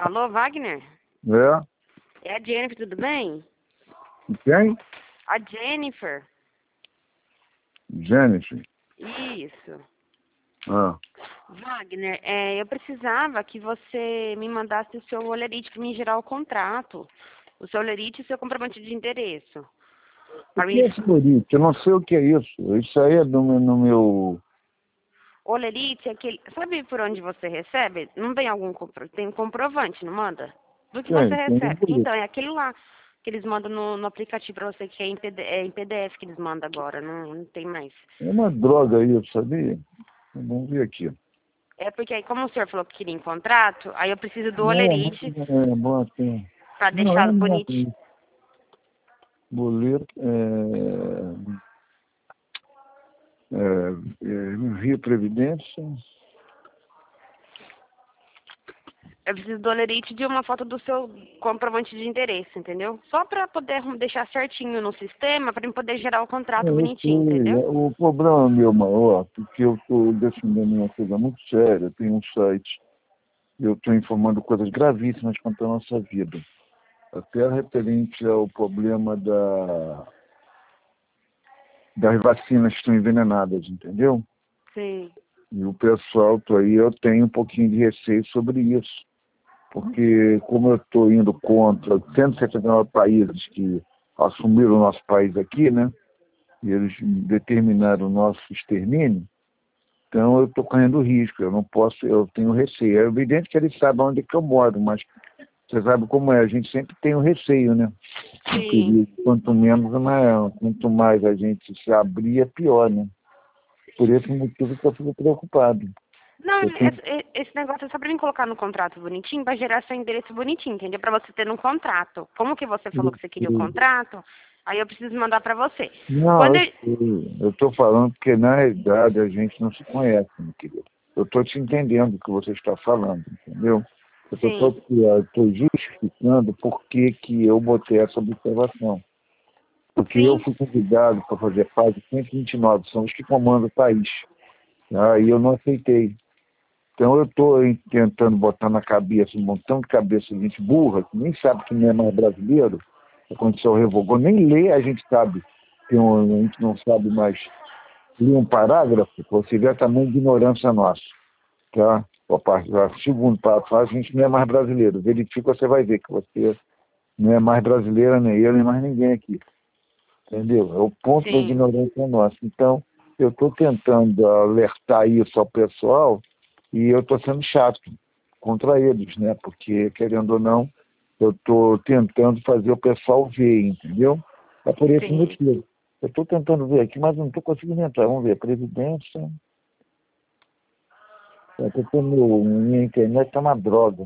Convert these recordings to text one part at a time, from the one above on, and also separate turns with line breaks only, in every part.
Alô, Wagner?
É?
É a Jennifer, tudo bem?
Quem?
A Jennifer.
Jennifer.
Isso.
Ah.
Wagner, eu precisava que você me mandasse o seu olerite para mim gerar o contrato. O seu olerite e o seu comprovante de endereço.
O que é esse? Eu não sei o que é isso. Isso aí é no meu...
Olerite é aquele... Sabe por onde você recebe? Não tem tem comprovante, não manda? Do que você recebe. Então, é aquele lá que eles mandam no aplicativo para você, que é em PDF que eles mandam agora, não tem mais.
É uma droga isso, sabia? Vamos ver aqui.
É porque aí, como o senhor falou que queria em contrato, aí eu preciso do
Não,
olerite
é bom assim.
para
Não,
deixar bonitinho.
Boleto, Rio Previdência.
Eu preciso do olerite de uma foto do seu comprovante de endereço, entendeu? Só para poder deixar certinho no sistema, para poder gerar o contrato bonitinho, entendeu?
O problema meu maior, porque eu estou defendendo uma coisa muito séria, tem um site, eu estou informando coisas gravíssimas quanto à nossa vida. Até referente ao problema das vacinas que estão envenenadas, entendeu?
Sim.
E o pessoal aí, eu tenho um pouquinho de receio sobre isso. Porque como eu estou indo contra 179 países que assumiram o nosso país aqui, né? E eles determinaram o nosso extermínio, então eu estou correndo risco, eu não posso, eu tenho receio. É evidente que eles sabem onde que eu moro, mas você sabe como é, a gente sempre tem o receio, né?
Sim.
Quanto menos, quanto mais a gente se abrir, é pior, né? Por esse motivo que eu fico preocupado.
Não, esse negócio é só para mim colocar no contrato bonitinho, para gerar seu endereço bonitinho, entendeu? Para você ter no contrato. Como que você falou que você queria o contrato, aí eu preciso mandar para você.
Não,
Quando
eu estou falando porque, na realidade, a gente não se conhece, meu querido. Eu estou te entendendo o que você está falando, entendeu?
Sim.
Eu estou justificando por que eu botei essa observação. Porque eu
Sim.
fui convidado para fazer parte de 129, são os que comandam o país. E eu não aceitei. Então eu estou tentando botar na cabeça um montão de cabeça de gente burra, que nem sabe que não é mais brasileiro, a Constituição revogou, nem lê a gente sabe, a gente não sabe mais ler um parágrafo, você vê a tamanha ignorância nossa. Tá? O segundo parágrafo, a gente não é mais brasileiro. Verifica, você vai ver que você não é mais brasileira, nem eu, nem mais ninguém aqui. Entendeu? É o ponto da ignorância nossa. Então, eu estou tentando alertar isso ao pessoal e eu estou sendo chato contra eles, né? Porque, querendo ou não, eu estou tentando fazer o pessoal ver, entendeu? É por esse motivo. Eu estou tentando ver aqui, mas não estou conseguindo entrar. Vamos ver, Previdência. Minha internet está uma droga.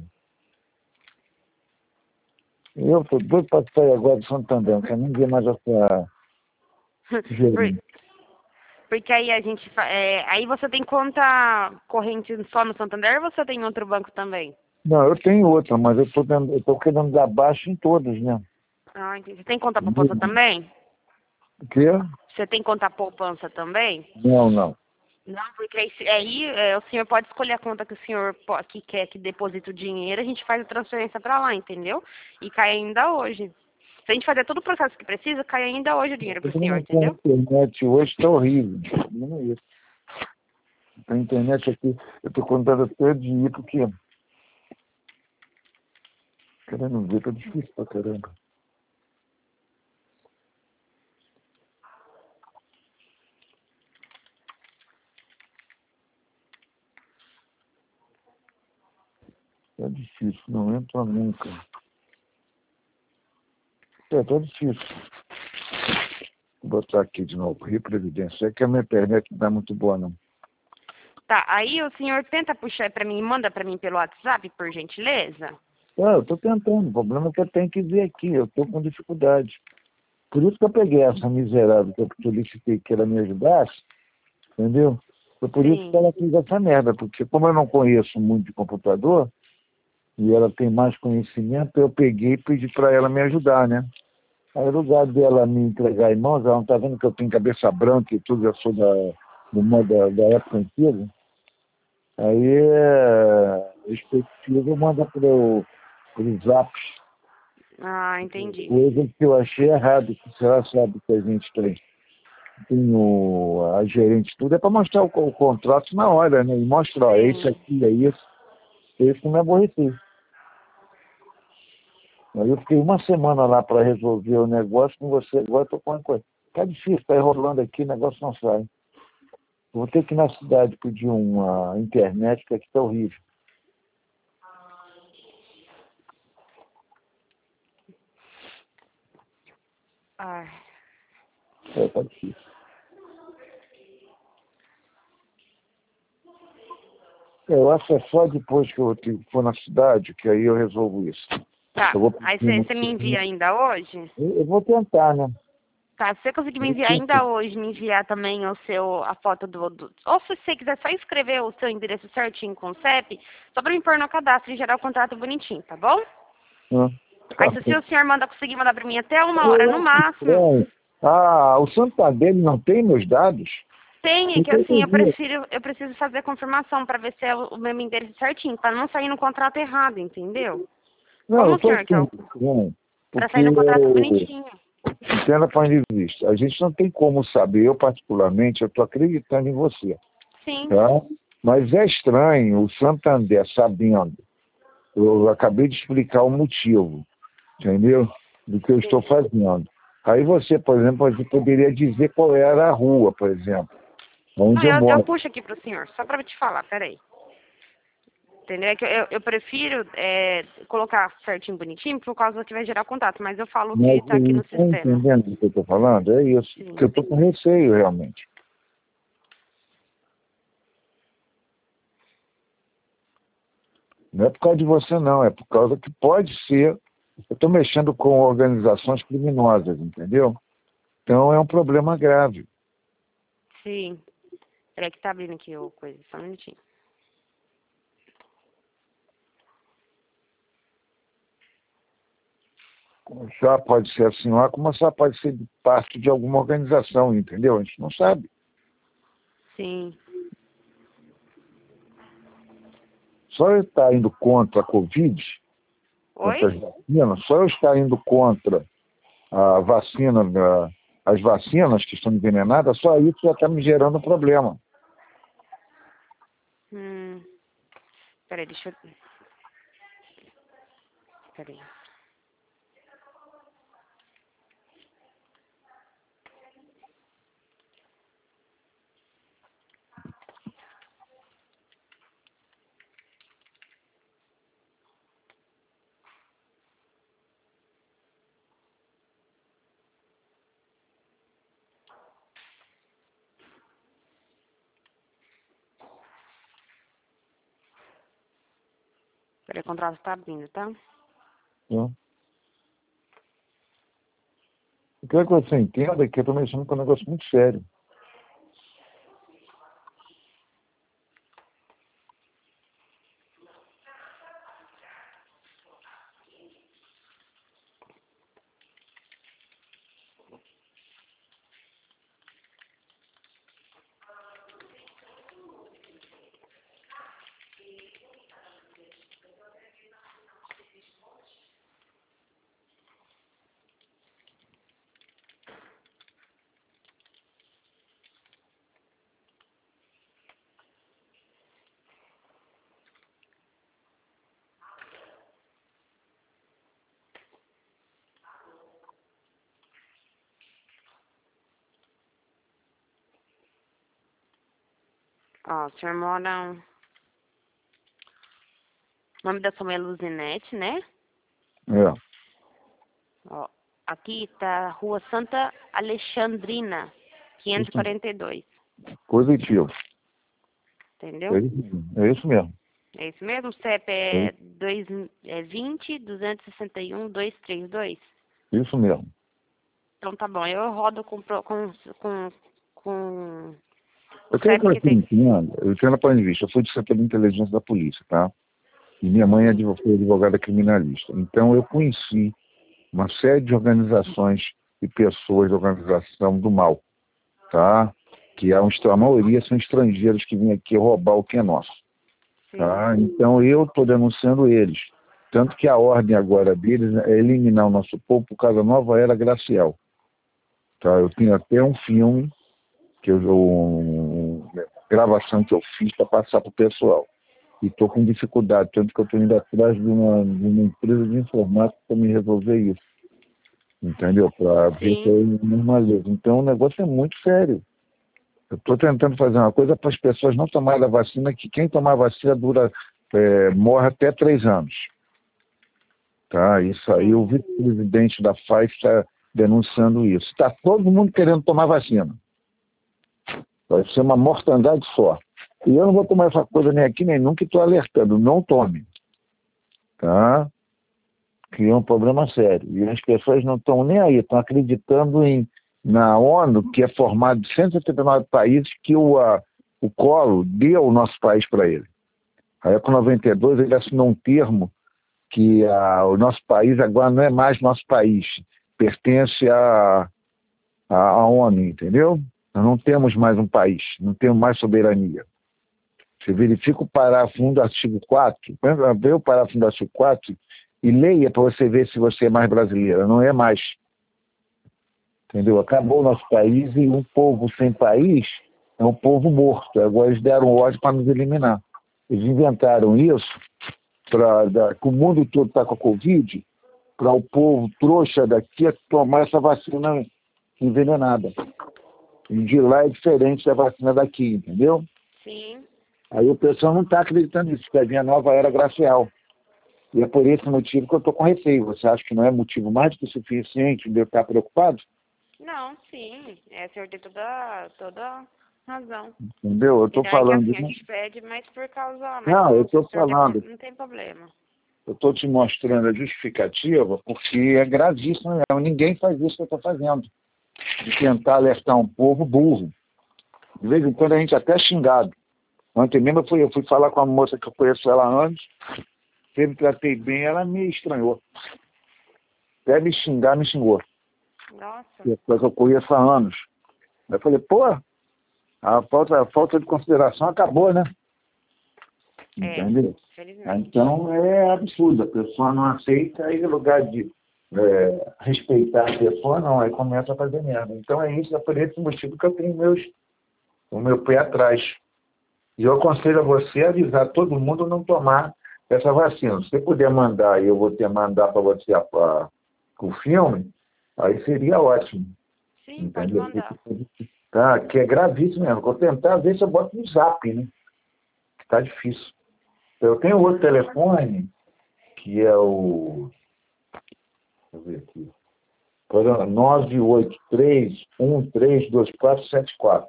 Eu estou doido para sair agora de Santander, não quero nem ver mais essa gerente.
Porque aí a gente... aí você tem conta corrente só no Santander ou você tem em outro banco também?
Não, eu tenho outra, mas eu estou querendo dar baixa em todas, né?
Ah, entendi. Você tem conta poupança também?
O quê?
Você tem conta poupança também?
Não, não.
Não, porque aí o senhor pode escolher a conta que o senhor que quer que deposite o dinheiro, a gente faz a transferência para lá, entendeu? E cai ainda hoje. Se a gente fazer todo o processo que precisa, cai ainda hoje o dinheiro pro senhor, entendeu?
A internet hoje está horrível. Não é isso. A internet aqui, eu estou contando até de ir, porque... Querendo ver, tá difícil pra caramba. Tá difícil, não entra nunca. Tá difícil. Vou botar aqui de novo, Rio Previdência. É que a minha internet não tá muito boa, não.
Tá, aí o senhor tenta puxar para mim, manda para mim pelo WhatsApp, por gentileza?
Eu estou tentando. O problema é que eu tenho que ver aqui. Eu estou com dificuldade. Por isso que eu peguei essa miserável que eu solicitei que ela me ajudasse, entendeu? Foi por isso que ela fez essa merda. Porque como eu não conheço muito de computador, e ela tem mais conhecimento, eu peguei e pedi para ela me ajudar, né? Aí, no lugar dela me entregar em mãos, ela não está vendo que eu tenho cabeça branca e tudo, eu sou do modo da época antiga. Aí, respectivo, manda para eu Aqueles apps.
Ah, entendi.
Coisa que eu achei errado, que você sabe que a gente tem a gerente tudo, é para mostrar o contrato na hora, né? E mostrar, ó, é isso aqui, é isso. É isso que me aborreci. Aí eu fiquei uma semana lá para resolver o negócio com você, agora estou com uma coisa. Tá difícil, tá enrolando aqui, o negócio não sai. Vou ter que ir na cidade pedir uma internet, que aqui tá horrível.
Ai.
Tá difícil. Eu acho que é só depois que eu for na cidade, que aí eu resolvo isso.
Tá,
Eu vou
aí você me envia ainda hoje?
Eu vou tentar, né?
Tá, se você conseguir me enviar ainda hoje, me enviar também a foto ou se você quiser só escrever o seu endereço certinho com o CEP, só pra me pôr no cadastro e gerar o contrato bonitinho, tá bom? Aí se o senhor conseguir mandar pra mim até 1 hora no máximo.
O Santander não tem meus dados?
Tem, é que assim, eu preciso fazer a confirmação pra ver se é o meu endereço certinho, pra não sair no contrato errado, entendeu?
Não,
Como
eu
o senhor quer? Pra sair no contrato bonitinho.
Entenda, ponto de vista. A gente não tem como saber, eu particularmente, eu estou acreditando em você.
Sim.
Tá? Mas é estranho o Santander sabendo. Eu acabei de explicar o motivo, entendeu? Do que eu estou fazendo. Aí você, por exemplo, você poderia dizer qual era a rua, por exemplo, onde eu moro.
Eu puxo aqui pro senhor, só pra te falar, peraí. Entendeu? É que eu prefiro colocar certinho, bonitinho, por causa que vai gerar contato, mas eu falo que tá aqui no sistema.
Tá entendendo o que eu estou falando? É isso.
Sim.
Porque eu estou com receio, realmente. Não é por causa de você, não. É por causa que pode ser. Eu estou mexendo com organizações criminosas, entendeu? Então é um problema grave.
Sim. Peraí que tá abrindo aqui o coisa, só um minutinho.
Só pode ser a senhora, como só pode ser parte de alguma organização, entendeu? A gente não sabe.
Sim.
Só eu estar indo contra a Covid, contra as vacinas, só eu estar indo contra a vacina, as vacinas que estão envenenadas, só isso já está me gerando problema.
Peraí, deixa eu... Peraí. Peraí, o contrato tá abrindo, tá?
Eu quero que você entenda que eu estou mexendo com um negócio muito sério.
Ó, o senhor mora... O nome da sua mãe é Luzinete, né?
É.
Ó, aqui tá Rua Santa Alexandrina, 542.
Positivo.
Entendeu?
É isso mesmo.
É isso mesmo? O CEP é 20-261-232?
Isso mesmo.
Então tá bom, eu rodo com
Eu quero que você entenda, eu tenho na ponto de vista, eu fui de setor de inteligência da polícia, tá? E minha mãe foi advogada criminalista. Então eu conheci uma série de organizações e pessoas de organização do mal, tá? Que a maioria são estrangeiros que vêm aqui roubar o que é nosso. Tá? Então eu estou denunciando eles. Tanto que a ordem agora deles é eliminar o nosso povo por causa da nova era glacial. Tá? Eu tenho até um filme, uma gravação que eu fiz para passar para o pessoal. E estou com dificuldade, tanto que eu estou indo atrás de uma empresa de informática para me resolver isso. Entendeu? Para ver se eu normalizo. Então o negócio é muito sério. Eu estou tentando fazer uma coisa para as pessoas não tomarem a vacina, que quem tomar a vacina morre até 3 anos. Tá? Isso aí, o vice-presidente da Pfizer está denunciando isso. Está todo mundo querendo tomar vacina. Vai ser uma mortandade só. E eu não vou tomar essa coisa nem aqui nem nunca, estou alertando, não tome. Tá? Que é um problema sério. E as pessoas não estão nem aí, estão acreditando na ONU, que é formada de 179 países, que o Collor deu o nosso país para ele. Aí, com 92, ele assinou um termo que o nosso país agora não é mais nosso país, pertence à ONU, entendeu? Nós não temos mais um país, não temos mais soberania. Você verifica o parágrafo 1 do artigo 4, vê o parágrafo 1 do artigo 4 e leia para você ver se você é mais brasileira. Não é mais. Entendeu? Acabou o nosso país e um povo sem país é um povo morto. Agora eles deram ordem para nos eliminar. Eles inventaram isso que o mundo todo está com a Covid, para o povo trouxa daqui tomar essa vacina envenenada. E de lá é diferente da vacina daqui, entendeu?
Sim.
Aí o pessoal não está acreditando nisso, que vai vir a nova era glacial. E é por esse motivo que eu estou com receio. Você acha que não é motivo mais do que suficiente de eu estar preocupado?
Não, sim. O senhor tem toda razão.
Entendeu? Eu estou falando...
Que assim, a gente pede, mas por causa...
Não, eu estou falando...
Não tem problema.
Eu estou te mostrando a justificativa porque é gravíssimo mesmo. Ninguém faz isso que eu estou fazendo. De tentar alertar um povo burro. De vez em quando a gente até é xingado. Ontem mesmo eu fui falar com uma moça que eu conheço ela há anos. Sempre tratei bem, ela me estranhou. Até me xingar, me xingou.
Nossa.
Depois eu conheço há anos. Eu falei, pô, a falta de consideração acabou, né? Entendeu? Então é absurdo. A pessoa não aceita, aí no lugar de respeitar a pessoa, não, aí começa a fazer merda. Então é isso, é por esse motivo que eu tenho o meu pé atrás. E eu aconselho a você a avisar todo mundo não tomar essa vacina. Se você puder mandar, e eu vou ter mandar para você o filme, aí seria ótimo.
Sim,
entendeu?
Pode mandar.
Tá, que é gravíssimo mesmo. Vou tentar ver se eu boto no zap, né? Que tá difícil. Eu tenho outro telefone, que é o... Deixa eu ver aqui. 983132474.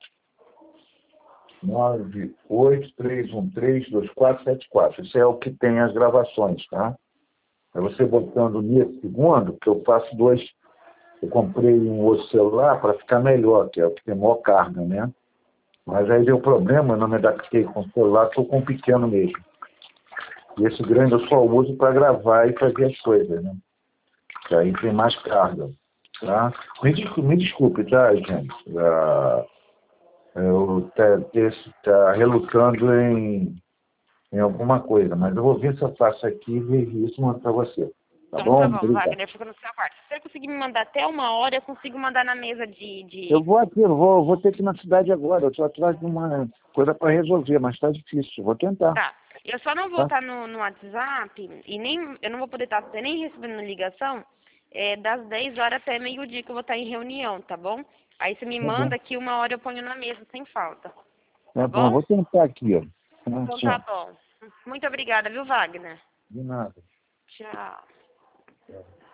983132474. Isso é o que tem as gravações, tá? É você botando nesse segundo, que eu faço 2. Eu comprei um outro celular para ficar melhor, que é o que tem maior carga, né? Mas aí deu problema, eu não me adaptei com o celular, estou com um pequeno mesmo. E esse grande eu só uso para gravar e fazer as coisas, né? Que aí tem mais carga, tá? Me desculpe, tá, gente? Eu tá relutando em alguma coisa, mas eu vou ver se eu faço aqui e vejo isso e mando para você. Tá bom?
Tá bom, Wagner, fica no seu quarto. Se você conseguir me mandar até 1 hora, eu consigo mandar na mesa de...
Eu vou ter que ir na cidade agora. Eu estou atrás de uma coisa para resolver, mas está difícil. Vou tentar.
Tá. Eu só não vou estar no WhatsApp e eu não vou poder estar nem recebendo ligação das 10 horas até meio-dia que eu vou estar em reunião, tá bom? Aí você me manda que 1 hora eu ponho na mesa, sem falta.
Tá bom, vou tentar aqui, ó.
Então tá bom. Muito obrigada, viu, Wagner?
De nada.
Tchau.